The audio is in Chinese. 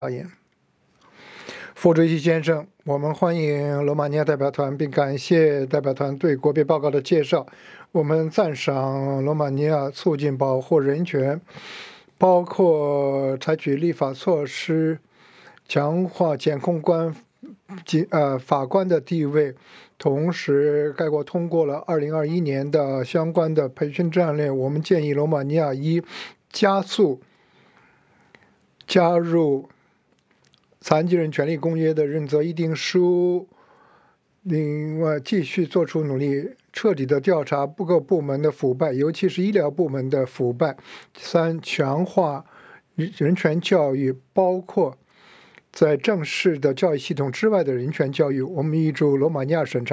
发言。副主席先生，我们欢迎罗马尼亚代表团，并感谢代表团对国别报告的介绍。我们赞赏罗马尼亚促进保护人权，包括采取立法措施，强化检控官法官的地位。同时，该国通过了2021年的相关的培训战略。我们建议罗马尼亚加速加入残疾人权利公约的认责议定书，另外继续做出努力，彻底的调查各部门的腐败，尤其是医疗部门的腐败。3、强化人权教育，包括在正式的教育系统之外的人权教育。我们预祝罗马尼亚审查